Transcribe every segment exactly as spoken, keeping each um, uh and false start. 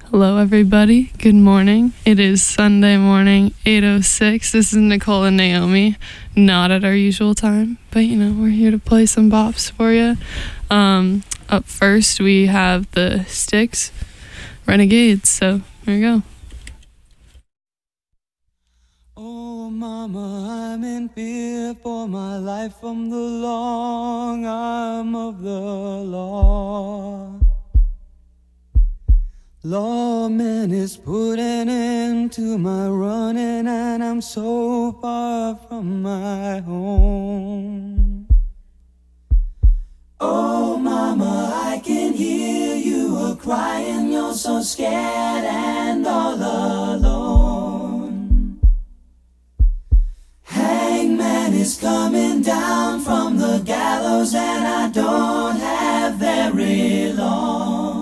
Hello, everybody. Good morning. It is Sunday morning, eight oh six. This is Nicole and Naomi. Not at our usual time, but you know, we're here to play some bops for you. Um, up first, we have the Styx Renegades. So here we go. Oh, mama, I'm in fear for my life from the long arm of the law. Lawman is putting into my running, and I'm so far from my home. Oh, mama, I can hear you a crying. You're so scared and all alone. Hangman is coming down from the gallows, and I don't have very long.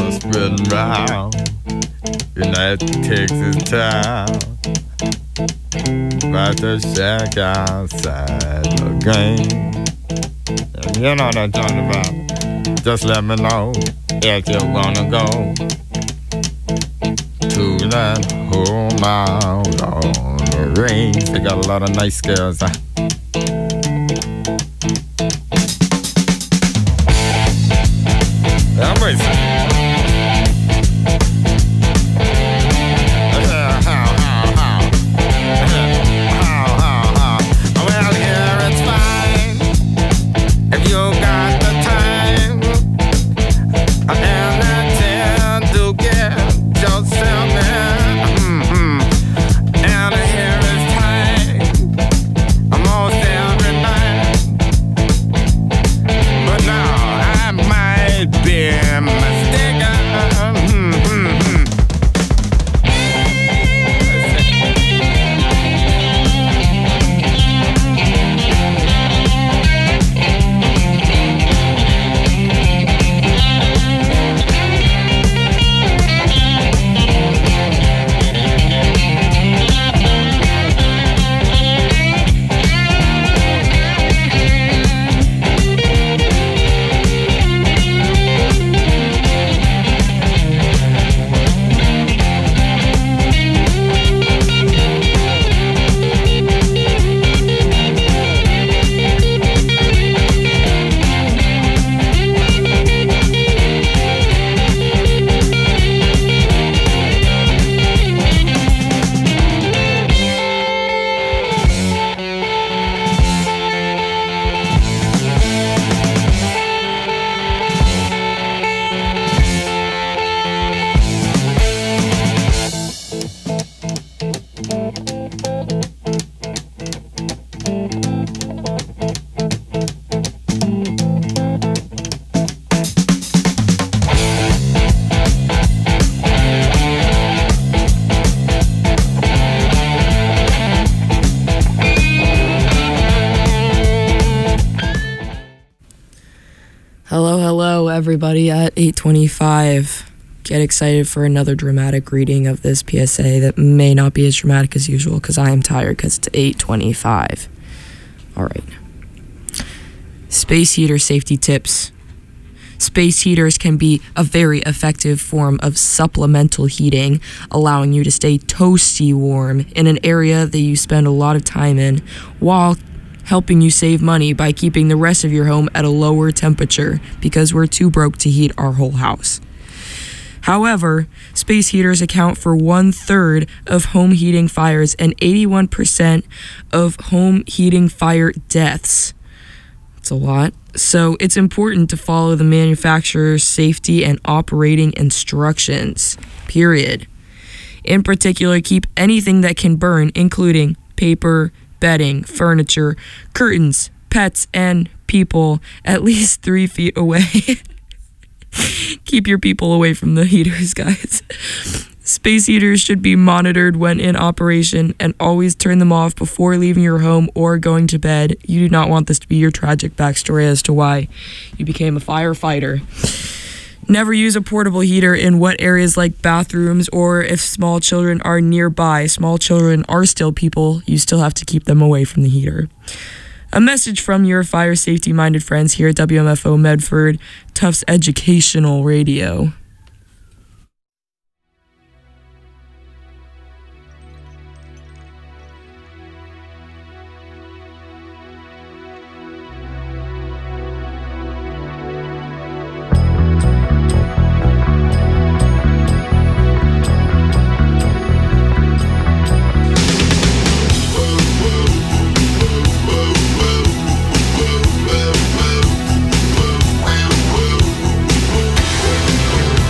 rumors spreading round. United Texas town. About to shack outside the game. And you know what I'm talking about. Just let me know if you wanna go to that home out on the range. They got a lot of nice girls. Huh? I'm racing. Hello, hello, everybody at eight twenty-five. Get excited for another dramatic reading of this P S A that may not be as dramatic as usual because I am tired because it's eight twenty-five. All right. Space heater safety tips. Space heaters can be a very effective form of supplemental heating, allowing you to stay toasty warm in an area that you spend a lot of time in, while helping you save money by keeping the rest of your home at a lower temperature because we're too broke to heat our whole house. However, space heaters account for one-third of home heating fires and eighty-one percent of home heating fire deaths. That's a lot. So it's important to follow the manufacturer's safety and operating instructions, period. In particular, keep anything that can burn, including paper, bedding, furniture, curtains, pets, and people, at least three feet away. Keep your people away from the heaters, guys. Space heaters should be monitored when in operation and always turn them off before leaving your home or going to bed. You do not want this to be your tragic backstory as to why you became a firefighter. Never use a portable heater in wet areas like bathrooms or if small children are nearby. Small children are still people. You still have to keep them away from the heater. A message from your fire safety-minded friends here at W M F O Medford, Tufts Educational Radio. Woo!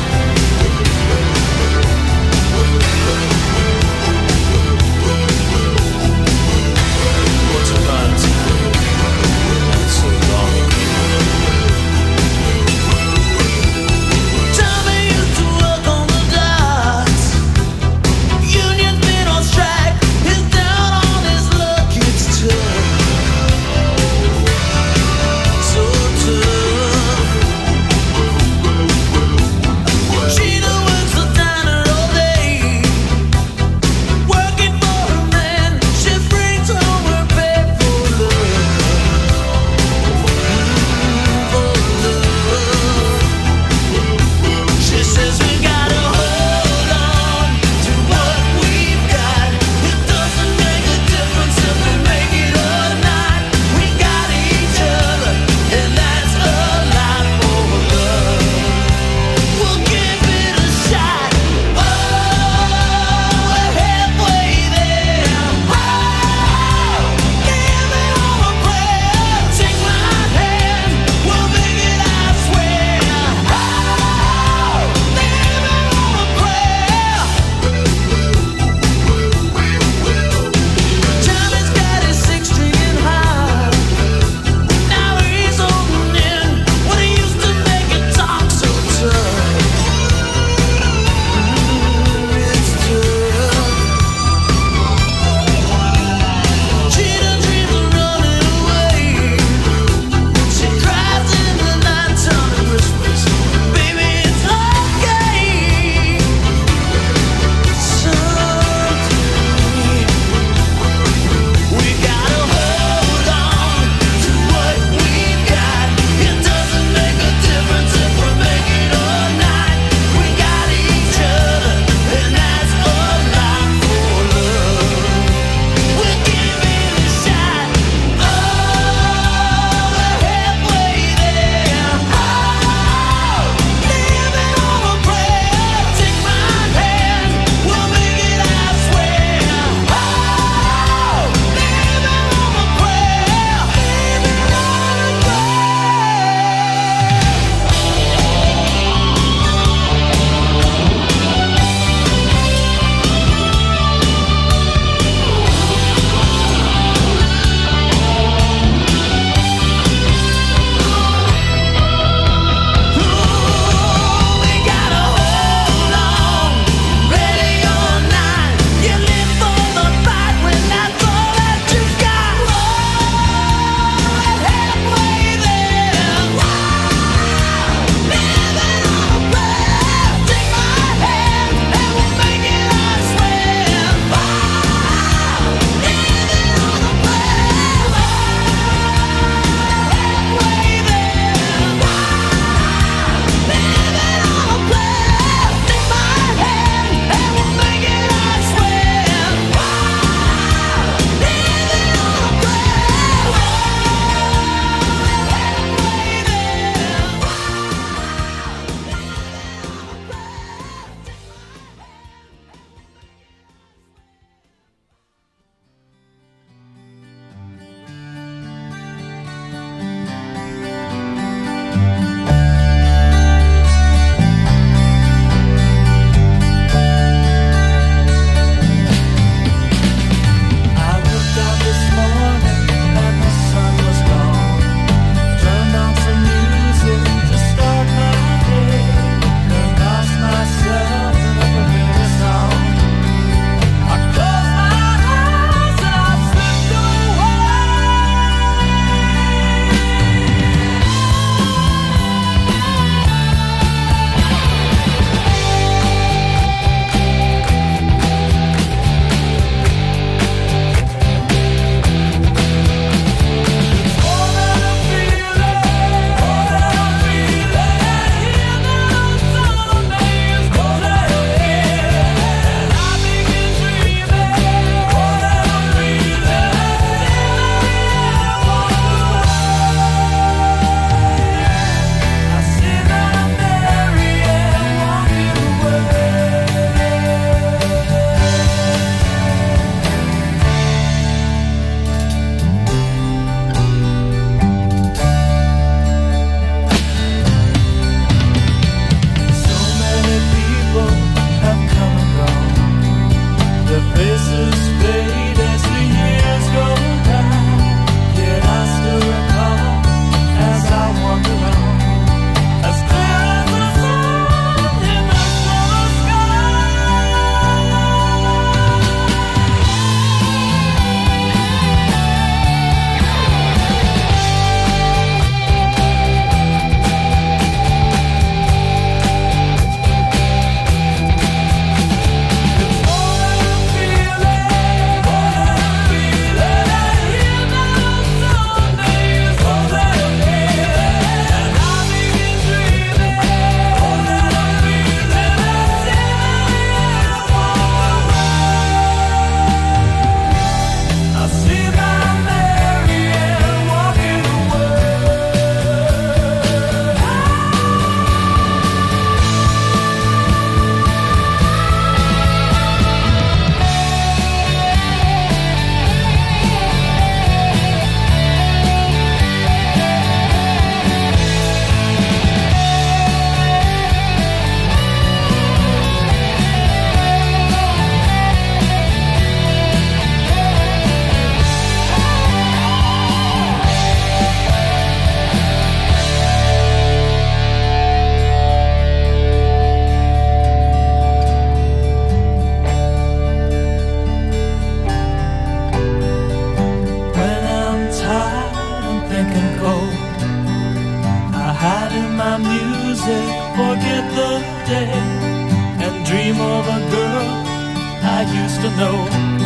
dream of a girl I used to know.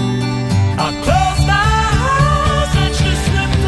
I closed my eyes and she slipped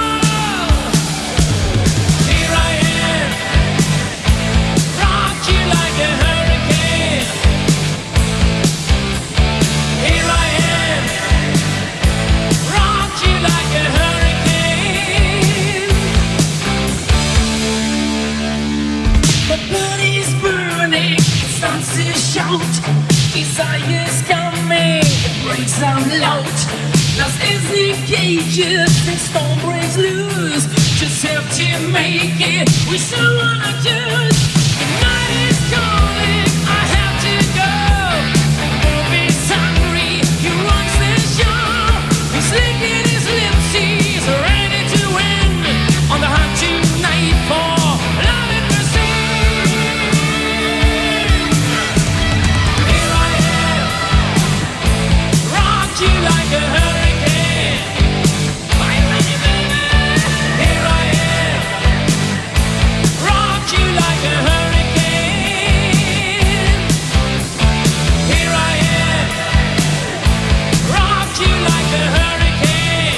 Rock you the cages and storm breaks loose. Just have to make it with someone I choose. The night is calling, I have to go. Bob is hungry, he runs the show. He's licking his lips, he's ready to win. On the hunt tonight for love and mercy. Here I am, rock you like a hurricane. Are you ready, baby? Here I am, rock you like a hurricane. Here I am, rock you like a hurricane.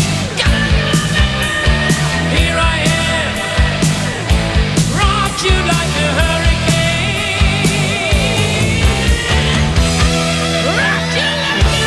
Here I am, rock you like a hurricane. Rock you like a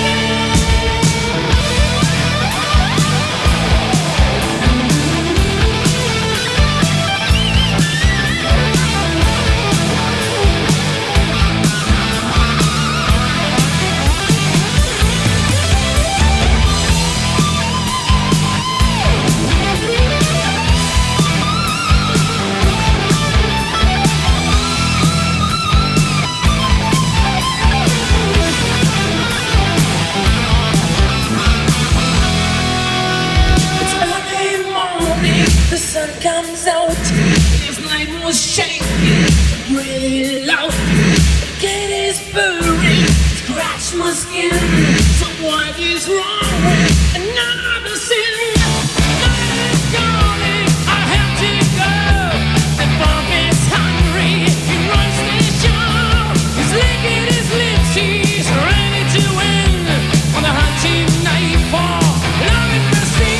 It's early morning, the sun comes out. This night was shaking, really loud. The cat is purring, scratch my skin. So what is wrong with another sin? Night is calling, I have to go. The Bob is hungry, he runs the show. He's licking his lips, he's ready to win. On the hunt tonight for love and mercy.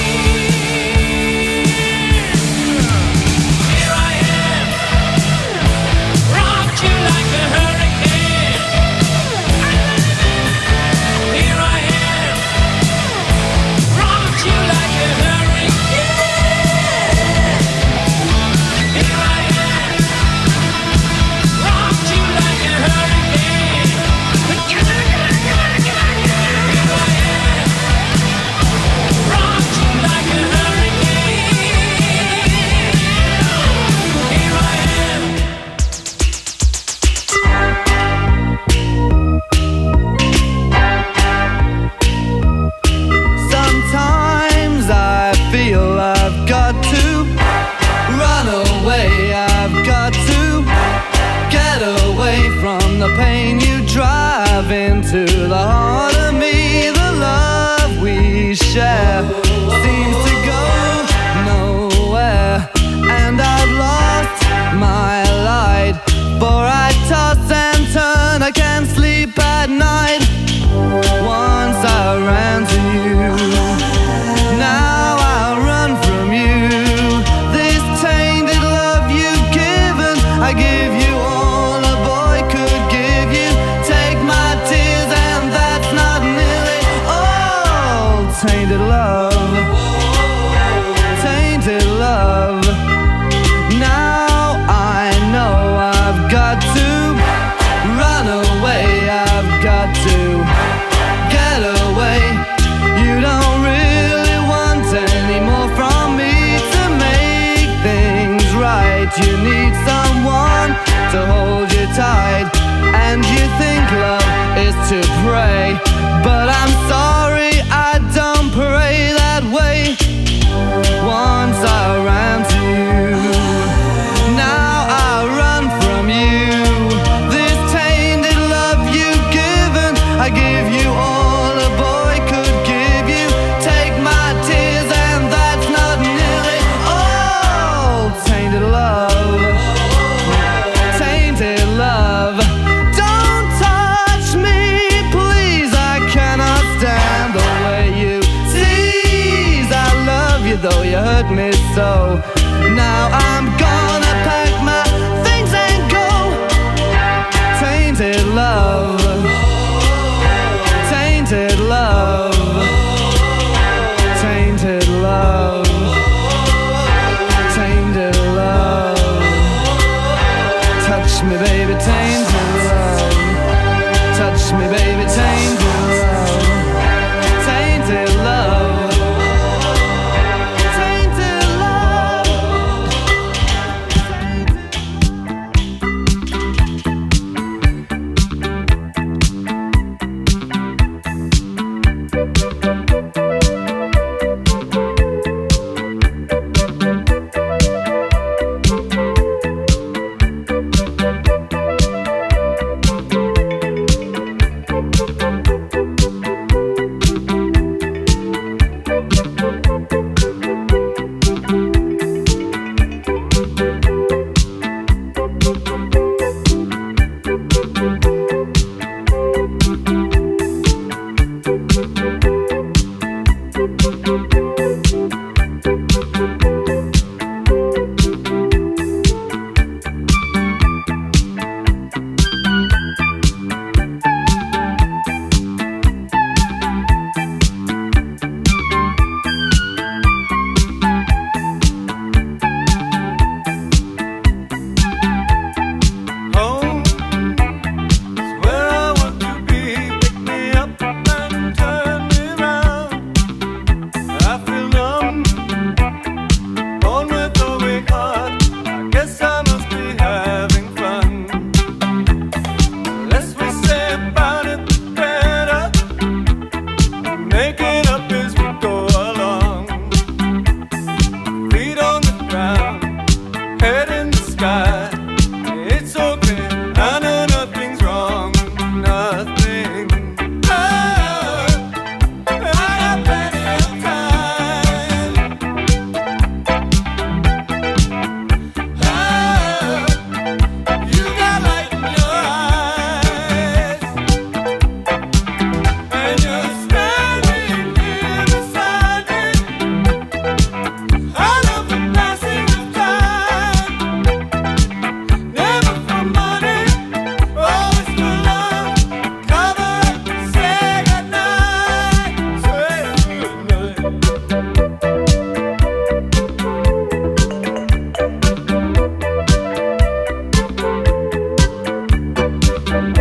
Here I am, rock you like a hurricane. Here I am, rock you like a hurricane. Here I am, rock you like a hurricane. Here I am, rock you like a hurricane. Here I am. Sometimes I feel I've got to run away, I've got to get away from the pain you drive into the heart of me. The love we share seems to go nowhere, and I've lost my light, for I toss and turn, I can't sleep at night. Once I ran to you, now I run from you. This tainted love you've given, I give you all a boy could give you. Take my tears and that's not nearly all. Tainted love, tainted love. Now I know I've got to run away, I've got to get away. You don't really want any more from me to make things right. You need someone to hold you tight, and you think love is to pray, but I'm sorry, I don't pray that way. Once I ran to you, now I run from you. This tainted love you've given, I give you all a boy could give you. Take my tears and that's not nearly all. Tainted love, tainted love. Don't touch me, please, I cannot stand the way you tease. I love you though you hurt me so. Now I'm gonna pack my things and go. Tainted love, tainted love, tainted love, tainted love. Touch me, baby, tainted love. Touch me, baby, tainted love, tainted love.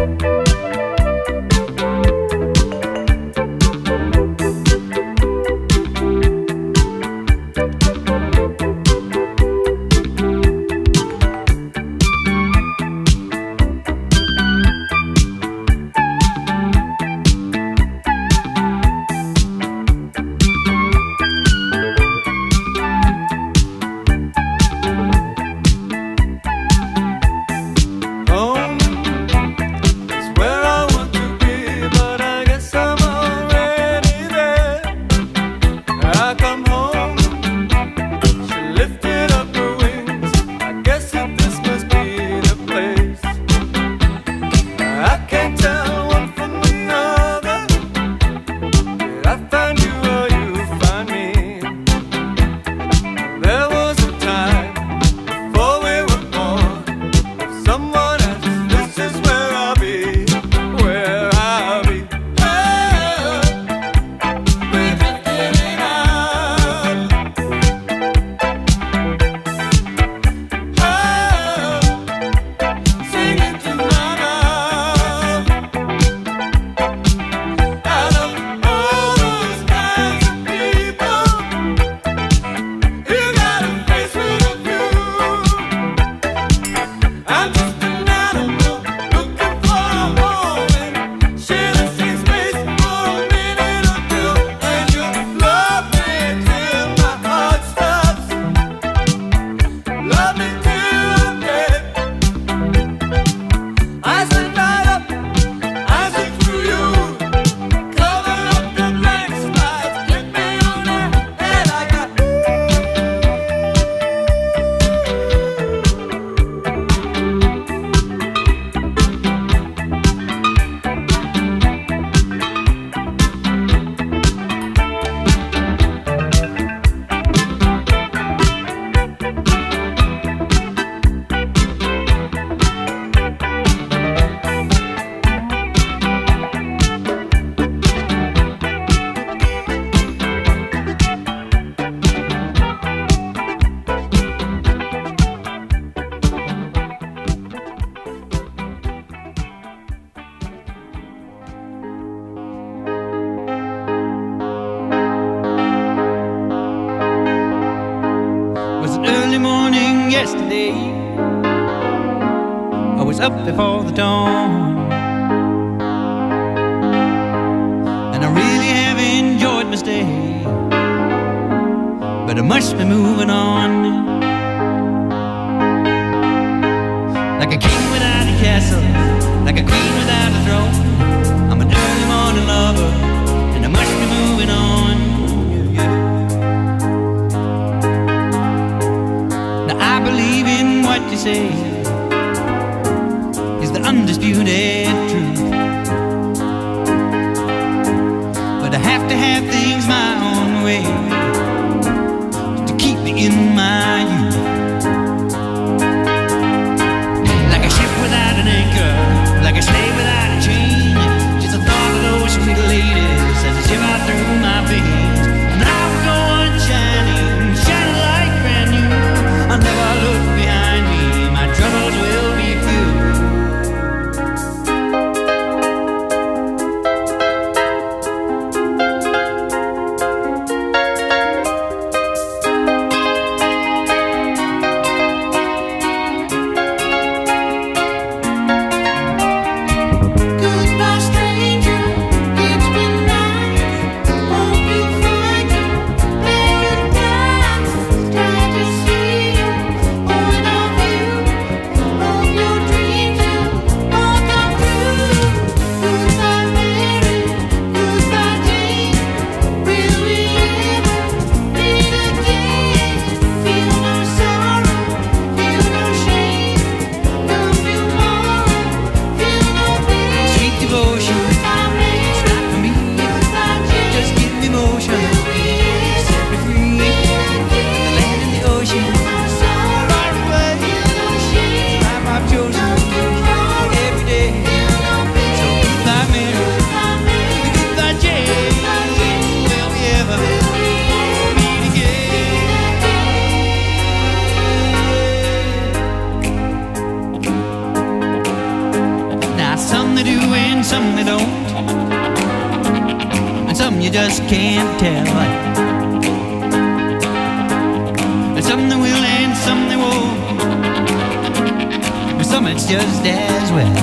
yesterday. I was up before the dawn, and I really have enjoyed my stay, but I must be moving on. Like a king without a castle, like a queen without a throne, I'm an early morning lover, and I must be moving on. Yeah, yeah. Now I believe in what you say is the undisputed truth, but I have to have things my own way to keep me in my youth. Like a ship without an anchor, like a slave without a chain, just the thought of those sweet ladies as they shiver through my veins. And I will go on shining, shining like brand new. I'll never look behind me, my troubles will be few. some they don't, and some you just can't tell. And some they will and some they won't, and some it's just as well.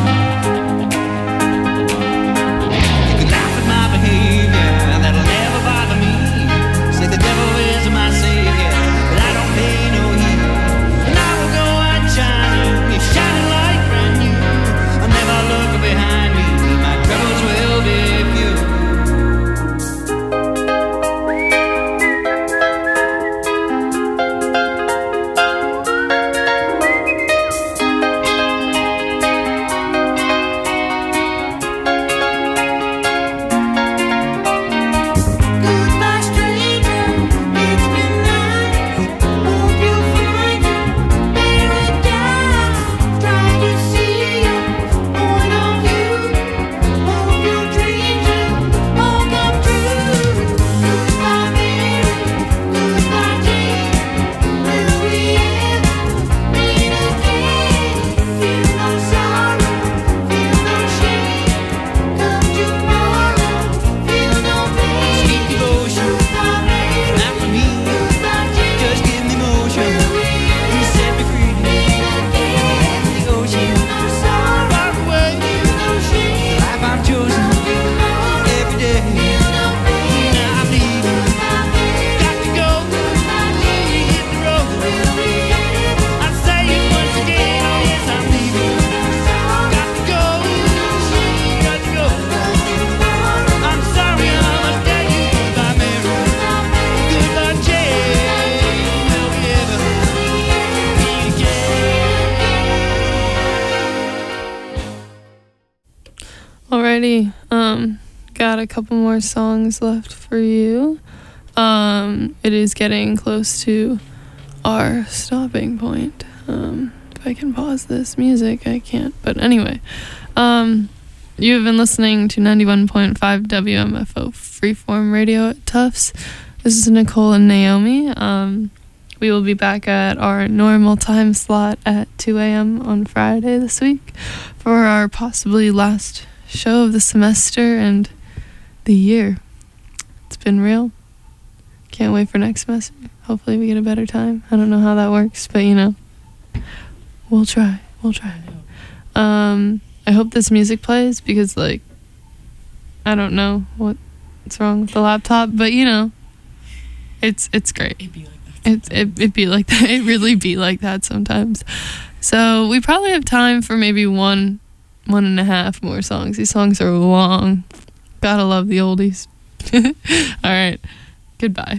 You can laugh at my behavior, that'll never bother me. Say the devil is my savior, but I don't pay no heed. And I will go on shining, it's shining like brand new. I'll never look behind me, my troubles will be few. Goodbye, stranger. It's been nice. Hope you'll find your paradise. Try to see your point of view. Hope your dreams will all come true. Goodbye, Mary. Goodbye, Jane. Will we ever meet again? Feel no sorrow, feel no shame. Come tomorrow, feel no pain. Sweet devotion, Goodbye, Mary. not for me, Goodbye, Jane. just give me motion. You set me free, and the ocean far away. The life I've chosen every day. Now I'm leaving, got to go. Hit the road. I say it once again, yes I'm leaving. Got to go, got to go. I'm sorry I must tell you goodbye, Mary. Goodbye, Jane. Will we ever meet again? Alrighty, um, got a couple more songs left for you. Um, it is getting close to our stopping point. Um, if I can pause this music, I can't. But anyway, um, you have been listening to ninety-one point five W M F O Freeform Radio at Tufts. This is Nicole and Naomi. Um, we will be back at our normal time slot at two a.m. on Friday this week for our possibly last show of the semester and the year. It's been real. Can't wait for next semester. Hopefully we get a better time. I don't know how that works, but you know, we'll try. We'll try. Um, I hope this music plays because, like, I don't know what's wrong with the laptop, but you know, it's it's great. It'd be like that. It, it, it be like that. It really be like that sometimes. So we probably have time for maybe one, one and a half more songs. These songs are long. Gotta love the oldies. All right. Goodbye.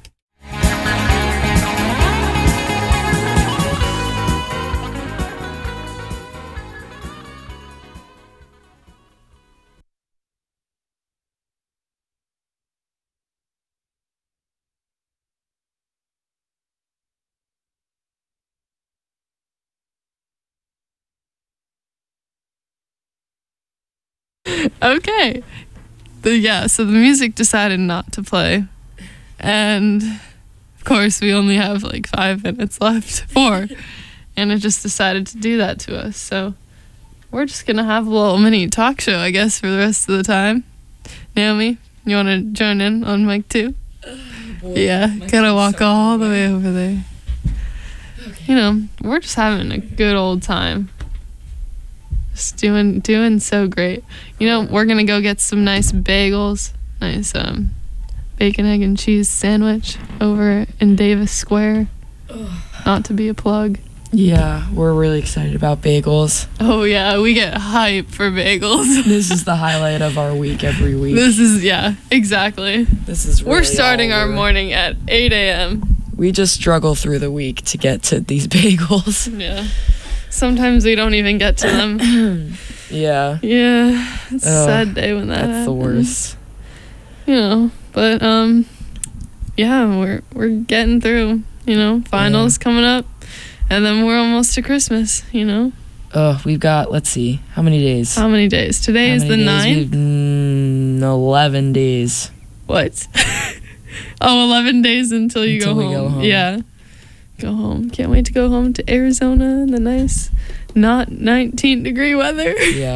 Okay. The, yeah, so the music decided not to play. And of course, we only have like five minutes left. Four. And it just decided to do that to us. So we're just going to have a little mini talk show, I guess, for the rest of the time. Naomi, you want to join in on mic two? Boy, Yeah, my gotta feet's walk so all the bad. way over there. You know, we're just having a good old time. Just doing doing so great. You know, we're gonna go get some nice bagels, nice um bacon, egg, and cheese sandwich over in Davis Square. Not to be a plug. Yeah, we're really excited about bagels. Oh yeah, we get hype for bagels. This is the highlight of our week every week. This is yeah, exactly. This is really We're starting all our we're- morning at eight a.m. We just struggle through the week to get to these bagels. Yeah. Sometimes we don't even get to them. Yeah, Yeah, it's a Ugh, sad day when that that's the happens. worst. You know, but um, yeah, we're we're getting through. You know, finals coming up, and then we're almost to Christmas. You know, Oh, we've got, let's see, how many days? how many days? Today How is many the days? ninth. We've, mm, eleven days. What? Oh, eleven days until you Until go, we home. go home. Yeah, go home. Can't wait to go home to Arizona in the nice, not nineteen degree weather. Yeah,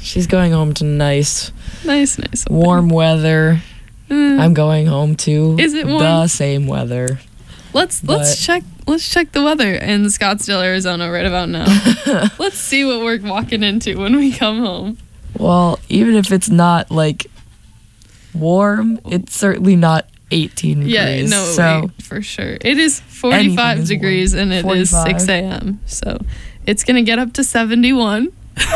She's going home to nice, Nice, nice. weather. warm weather. Mm. I'm going home to Is it warm? the same weather. Let's let's but- check let's check the weather in Scottsdale, Arizona right about now. Let's see what we're walking into when we come home. Well, even if it's not like warm, it's certainly not eighteen Yeah, degrees. no, so wait, for sure. It is forty-five Anything is degrees warm. and it is forty-five. six a.m. So it's gonna get up to seventy-one,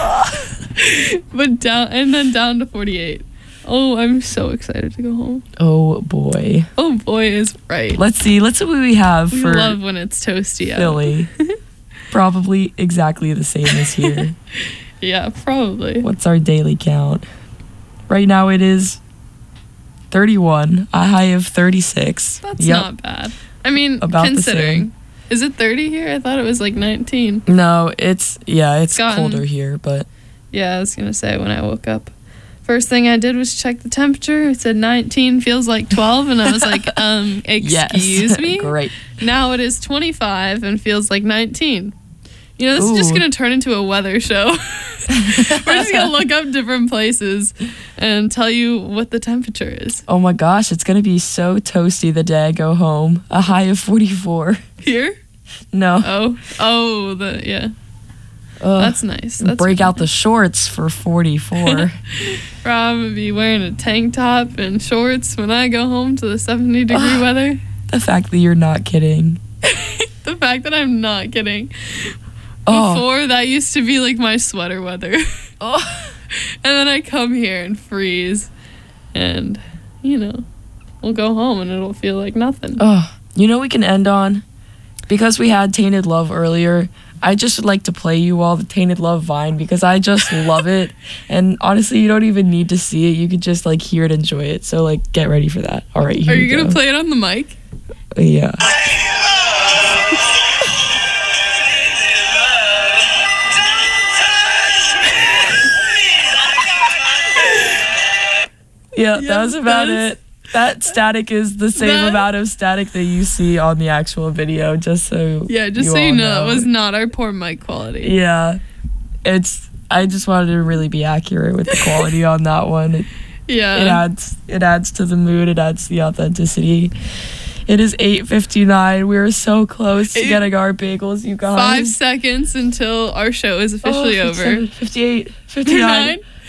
but down and then down to forty-eight. Oh, I'm so excited to go home. oh boy. Oh boy, is right. Let's see. Let's see what we have We for love when it's toasty out. Philly. Probably exactly the same as here. Yeah, probably. What's our daily count? Right now it is thirty-one, a high of thirty-six. That's Yep. not bad. I mean, About the considering. Is it thirty here? I thought it was like nineteen. No, it's yeah, it's Gotten- colder here, but Yeah, I was gonna say when I woke up. First thing I did was check the temperature. It said nineteen feels like twelve, and I was like, um, excuse yes. me? Great. Now it is twenty-five and feels like nineteen. You know, this is just Ooh. going to turn into a weather show. We're just going to look up different places and tell you what the temperature is. Oh my gosh, it's gonna be so toasty the day I go home. A high of forty-four. Here? No. Oh, oh, the yeah. Ugh. That's nice. That's Break out the shorts for forty-four. Rob be wearing a tank top and shorts when I go home to the seventy degree Ugh. weather. The fact that you're not kidding. The fact that I'm not kidding. Oh. Before, that used to be like my sweater weather. Oh. And then I come here and freeze. And, you know, we'll go home and it'll feel like nothing. Oh. You know we can end on? Because we had Tainted Love earlier, I just would like to play you all the Tainted Love Vine because I just love it. And honestly, you don't even need to see it. You could just like hear it, enjoy it. So like get ready for that. All right, here Are we you going go. to play it on the mic? Yeah. Yeah, that Yes, was about that's- it. That static is the same That- amount of static that you see on the actual video, just so Yeah, just you so you all know, it was not our poor mic quality. Yeah, it's. I just wanted to really be accurate with the quality on that one. It, Yeah. it adds. It adds to the mood. It adds to the authenticity. It is eight fifty-nine. We are so close to Eight- getting our bagels, you guys. Five seconds until our show is officially Oh, over. fifty-seven, fifty-eight, fifty-nine. Nine.